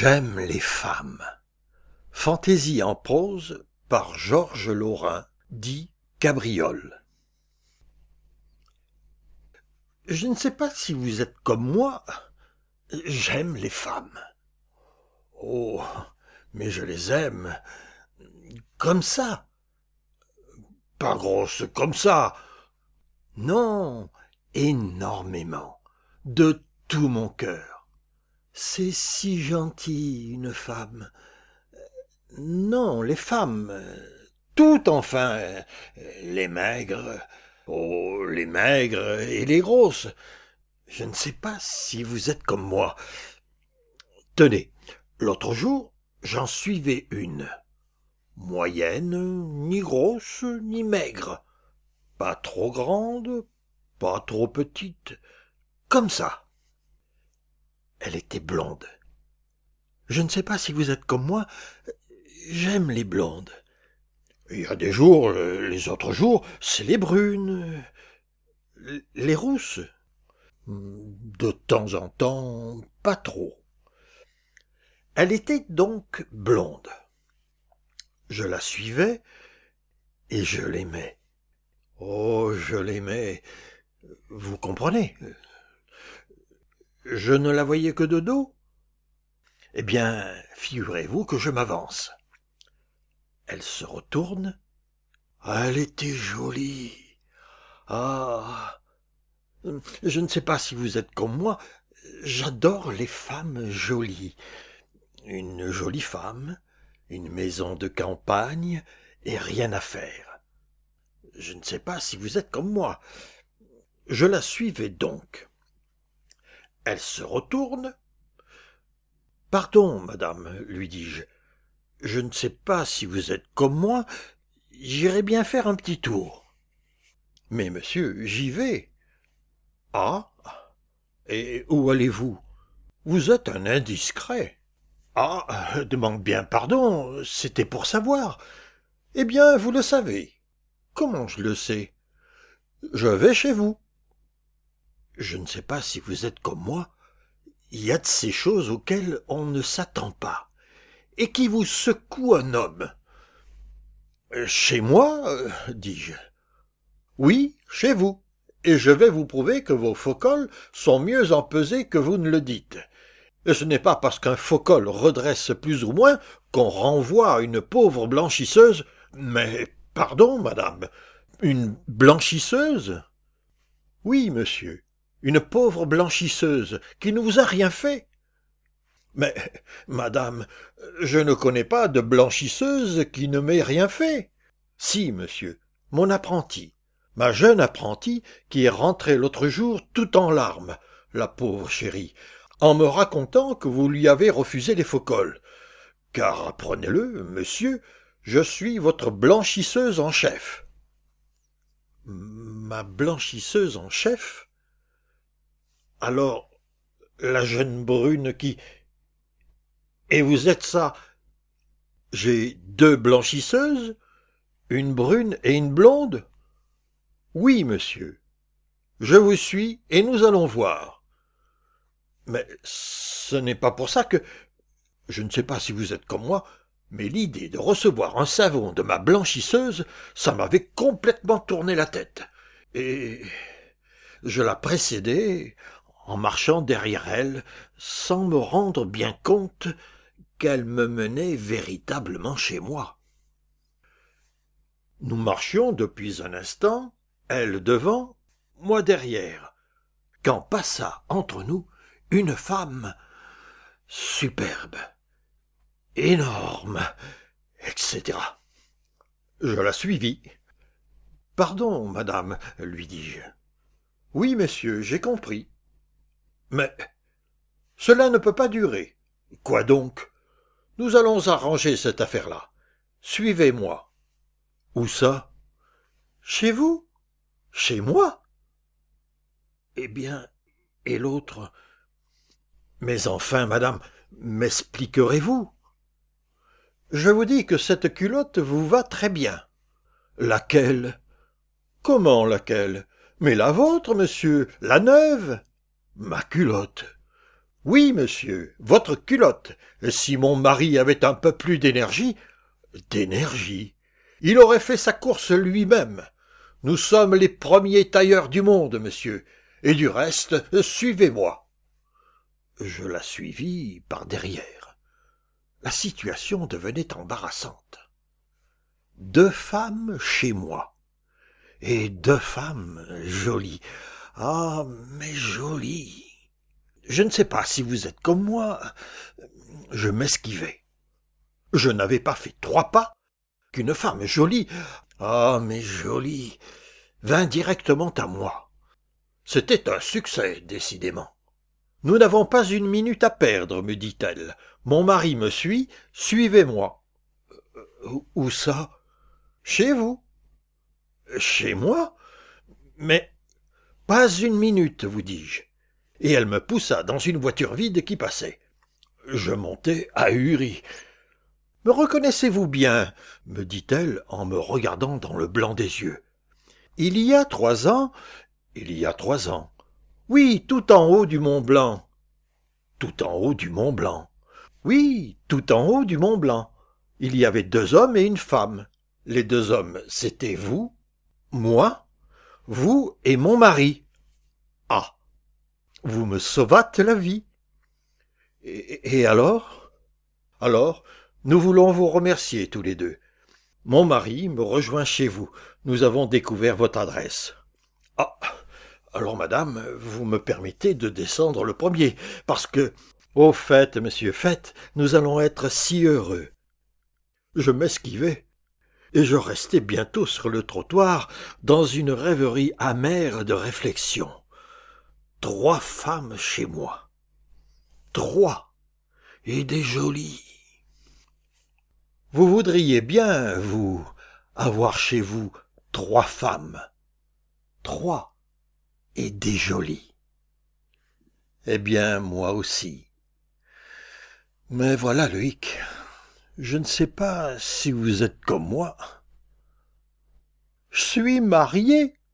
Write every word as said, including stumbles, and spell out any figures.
J'aime les femmes. Fantaisie en prose par Georges Laurin, dit Cabriole. Je ne sais pas si vous êtes comme moi, j'aime les femmes. Oh, mais je les aime comme ça. Pas grosses comme ça. Non, énormément, de tout mon cœur. C'est si gentil, une femme. Non, les femmes, toutes enfin, les maigres, oh, les maigres et les grosses. Je ne sais pas si vous êtes comme moi. Tenez, l'autre jour, j'en suivais une. Moyenne, ni grosse, ni maigre. Pas trop grande, pas trop petite. Comme ça. Elle était blonde. Je ne sais pas si vous êtes comme moi, j'aime les blondes. Il y a des jours, les autres jours, c'est les brunes, les rousses. De temps en temps, pas trop. Elle était donc blonde. Je la suivais et je l'aimais. Oh, je l'aimais, vous comprenez. Je ne la voyais que de dos. Eh bien, figurez-vous que je m'avance. Elle se retourne. Elle était jolie. Ah, je ne sais pas si vous êtes comme moi, j'adore les femmes jolies. Une jolie femme, une maison de campagne et rien à faire. Je ne sais pas si vous êtes comme moi. Je la suivais donc. Elle se retourne. « Pardon, madame, lui dis-je, je ne sais pas si vous êtes comme moi, j'irai bien faire un petit tour. »« Mais monsieur, j'y vais. »« Ah, et où allez-vous ? Vous êtes un indiscret. »« Ah, demande bien pardon, c'était pour savoir. »« Eh bien, vous le savez. »« Comment je le sais ? » ?»« Je vais chez vous. » Je ne sais pas si vous êtes comme moi, il y a de ces choses auxquelles on ne s'attend pas, et qui vous secouent un homme. « Chez moi, euh, dis-je. »« Oui, chez vous, et je vais vous prouver que vos faux-cols sont mieux empesés que vous ne le dites. Et ce n'est pas parce qu'un faux-col redresse plus ou moins qu'on renvoie une pauvre blanchisseuse. Mais, pardon, madame, une blanchisseuse ? Oui, monsieur. Une pauvre blanchisseuse qui ne vous a rien fait. Mais, madame, je ne connais pas de blanchisseuse qui ne m'ait rien fait. Si, monsieur, mon apprenti, ma jeune apprentie qui est rentrée l'autre jour tout en larmes, la pauvre chérie, en me racontant que vous lui avez refusé les faux-cols. Car, apprenez-le, monsieur, je suis votre blanchisseuse en chef. Ma blanchisseuse en chef ? Alors, la jeune brune qui... Et vous êtes ça ? J'ai deux blanchisseuses, une brune et une blonde ? Oui, monsieur. Je vous suis et nous allons voir. Mais ce n'est pas pour ça que... Je ne sais pas si vous êtes comme moi, mais l'idée de recevoir un savon de ma blanchisseuse, ça m'avait complètement tourné la tête. Et je la précédais en marchant derrière elle, sans me rendre bien compte qu'elle me menait véritablement chez moi. Nous marchions depuis un instant, elle devant, moi derrière, quand passa entre nous une femme superbe, énorme, et cetera. Je la suivis. « Pardon, madame, lui dis-je. »« Oui, monsieur, j'ai compris. »« Mais cela ne peut pas durer. »« Quoi donc ? Nous allons arranger cette affaire-là. Suivez-moi. »« Où ça ? » ?»« Chez vous ? » ?»« Chez moi ? » ?»« Eh bien, et l'autre ? » ?»« Mais enfin, madame, m'expliquerez-vous ? » ?»« Je vous dis que cette culotte vous va très bien. »« Laquelle ? » ?»« Comment laquelle ? Mais la vôtre, monsieur, la neuve. »« Ma culotte ? Oui, monsieur, votre culotte. Si mon mari avait un peu plus d'énergie... D'énergie? Il aurait fait sa course lui-même. Nous sommes les premiers tailleurs du monde, monsieur. Et du reste, suivez-moi. Je la suivis par derrière. La situation devenait embarrassante. Deux femmes chez moi. Et deux femmes jolies. Ah, mais jolies. Je ne sais pas si vous êtes comme moi. Je m'esquivais. Je n'avais pas fait trois pas qu'une femme jolie, ah, mais jolie, vint directement à moi. C'était un succès, décidément. Nous n'avons pas une minute à perdre, me dit-elle. Mon mari me suit, suivez-moi. Euh, où ça? Chez vous. Chez moi? Mais pas une minute, vous dis-je. Et elle me poussa dans une voiture vide qui passait. Je montai ahuri. Me reconnaissez-vous bien? Me dit-elle en me regardant dans le blanc des yeux. Il y a trois ans, il y a trois ans. Oui, tout en haut du Mont Blanc. Tout en haut du Mont Blanc. Oui, tout en haut du Mont Blanc. Il y avait deux hommes et une femme. Les deux hommes, c'était vous, moi, vous et mon mari. Ah, vous me sauvâtes la vie. Et, et alors? Alors, nous voulons vous remercier tous les deux. Mon mari me rejoint chez vous. Nous avons découvert votre adresse. Ah, alors madame, vous me permettez de descendre le premier, parce que... Au fait, monsieur, faites, nous allons être si heureux. Je m'esquivai, et je restai bientôt sur le trottoir dans une rêverie amère de réflexion. Trois femmes chez moi. Trois. Et des jolies. Vous voudriez bien, vous, avoir chez vous trois femmes. Trois. Et des jolies. Eh bien, moi aussi. Mais voilà, Loïc, je ne sais pas si vous êtes comme moi. Je suis marié.